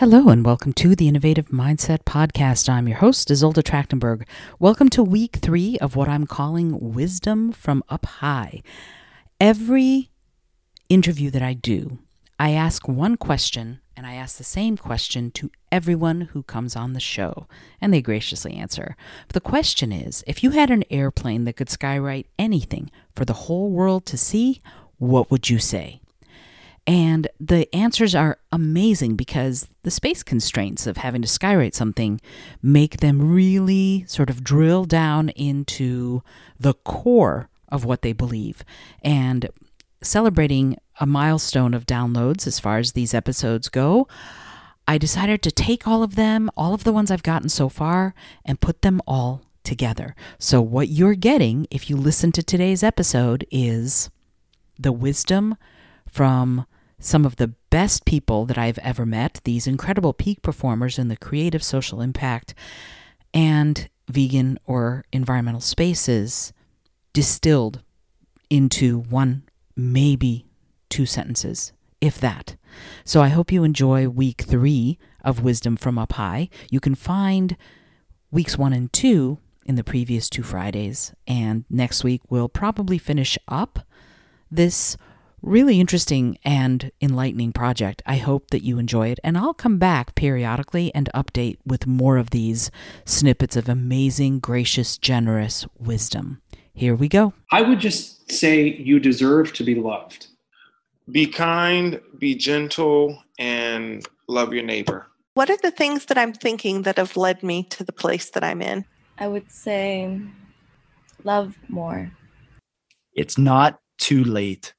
Hello and welcome to the Innovative Mindset Podcast. I'm your host, Isolde Trachtenberg. Welcome to week 3 of what I'm calling Wisdom from Up High. Every interview that I do, I ask one question, and I ask the same question to everyone who comes on the show, and they graciously answer. But the question is, if you had an airplane that could skywrite anything for the whole world to see, what would you say? And the answers are amazing because the space constraints of having to skywrite something make them really sort of drill down into the core of what they believe. And celebrating a milestone of downloads as far as these episodes go, I decided to take all of them, all of the ones I've gotten so far, and put them all together. So what you're getting, if you listen to today's episode, is the wisdom from some of the best people that I've ever met, these incredible peak performers in the creative social impact and vegan or environmental spaces, distilled into one, maybe 2 sentences, if that. So I hope you enjoy week 3 of Wisdom from Up High. You can find weeks 1 and 2 in the previous 2 Fridays, and next week we'll probably finish up this really interesting and enlightening project. I hope that you enjoy it, and I'll come back periodically and update with more of these snippets of amazing, gracious, generous wisdom. Here we go. I would just say you deserve to be loved. Be kind, be gentle, and love your neighbor. What are the things that I'm thinking that have led me to the place that I'm in? I would say love more. It's not too late.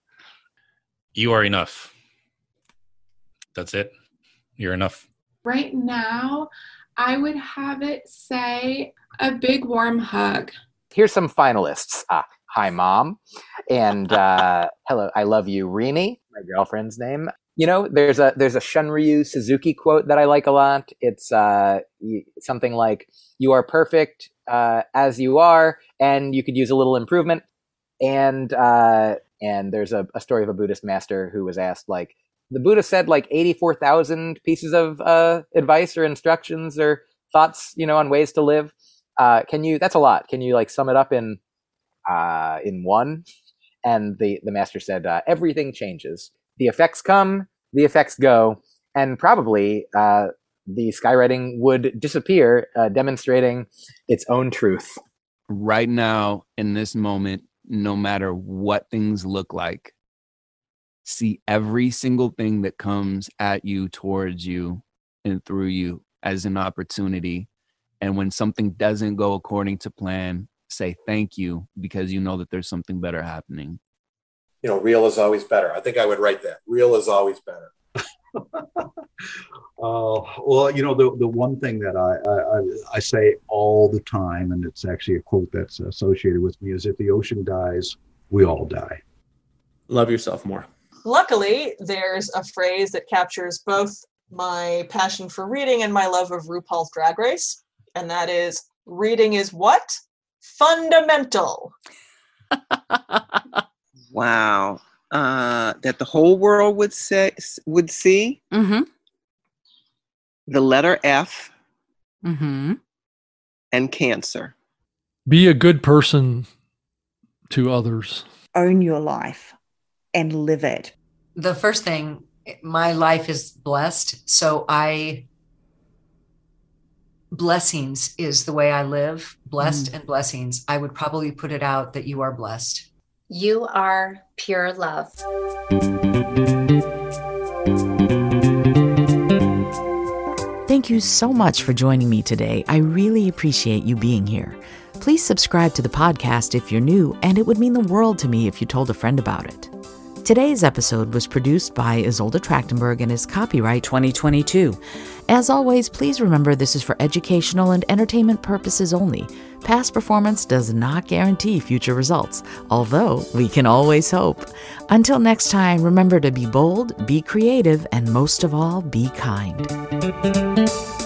You are enough. That's it. You're enough. Right now, I would have it say a big warm hug. Here's some finalists. Hi, Mom. And hello, I love you, Rini, my girlfriend's name. You know, there's a Shunryu Suzuki quote that I like a lot. It's something like, you are perfect as you are, and you could use a little improvement. And there's a story of a Buddhist master who was asked, like, the Buddha said like 84,000 pieces of advice or instructions or thoughts, on ways to live. That's a lot. Can you like sum it up in one? And the master said, everything changes. The effects come, the effects go, and probably the skywriting would disappear, demonstrating its own truth. Right now, in this moment, no matter what things look like, see every single thing that comes at you, towards you, and through you as an opportunity. And when something doesn't go according to plan, say thank you, because you know that there's something better happening. Real is always better. I think I would write that. Real is always better. Well, the one thing that I say all the time, and it's actually a quote that's associated with me, is if the ocean dies, we all die. Love yourself more. Luckily, there's a phrase that captures both my passion for reading and my love of RuPaul's Drag Race, and that is, reading is what? Fundamental. Wow. That the whole world would see. Mm-hmm. The letter F. Mm-hmm. And cancer. Be a good person to others. Own your life and live it. The first thing, my life is blessed. So blessings is the way I live. Blessed and blessings. I would probably put it out that you are blessed. You are pure love. Thank you so much for joining me today. I really appreciate you being here. Please subscribe to the podcast if you're new, and it would mean the world to me if you told a friend about it. Today's episode was produced by Isolde Trachtenberg and is copyright 2022. As always, please remember this is for educational and entertainment purposes only. Past performance does not guarantee future results, although we can always hope. Until next time, remember to be bold, be creative, and most of all, be kind.